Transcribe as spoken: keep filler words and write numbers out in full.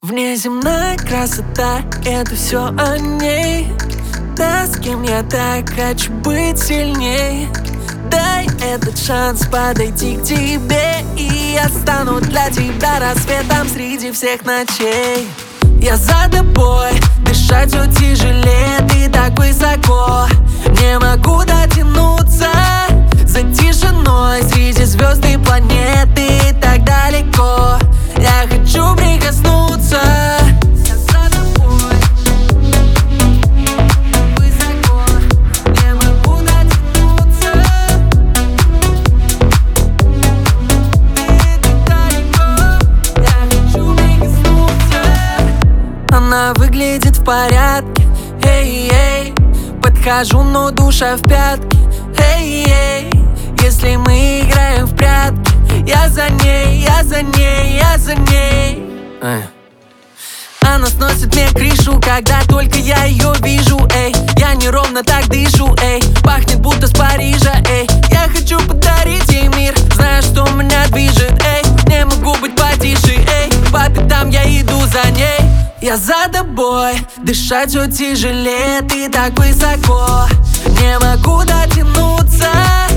Внеземная красота, это все о ней. Да, с кем я так хочу быть сильней. Дай этот шанс подойти к тебе, и я стану для тебя рассветом среди всех ночей. Я за тобой, дышать все тяжелее, ты так высоко. Не могу дотянуться за тишиной среди звезд и планеты, так далеко. Я хочу прикоснуться. Я за тобой, высоко. Не могу дотянуться. Ты так далеко. Я хочу прикоснуться. Она выглядит в порядке, эй-эй. Подхожу, но душа в пятки, эй-эй. Если мы играем в прятки, я за ней, я за ней, я за ней. Эй. Она сносит мне крышу, когда только я ее вижу, эй. Я неровно так дышу, эй. Пахнет будто с Парижа, эй. Я хочу подарить ей мир, зная, что меня движет, эй. Не могу быть потише, эй. По пятам я иду за ней. Я за тобой, дышать все тяжелее, ты так высоко. Не могу дотянуться.